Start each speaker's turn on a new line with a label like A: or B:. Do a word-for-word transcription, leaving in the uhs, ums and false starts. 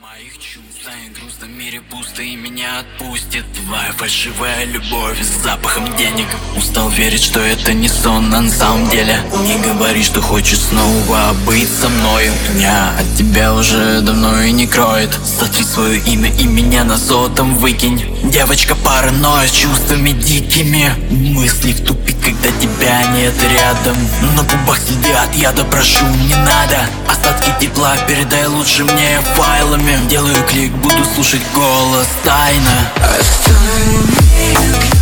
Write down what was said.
A: моих чувств. Станет грустно, в мире пусто и меня отпустит твоя фальшивая любовь с запахом денег. Устал верить, что это не сон, а на самом деле. Не говори, что хочешь снова быть со мною. Меня от тебя уже давно и не кроет. Сотри свое имя и меня на сотом выкинь. Девочка паранойя с чувствами дикими. Мысли в тупик, когда тебя нет рядом. На губах сидят, я допрошу, не надо. Остатки тепла передай лучше мне файлами. Делаю клик, буду слушать голос тайно.
B: Оставь меня.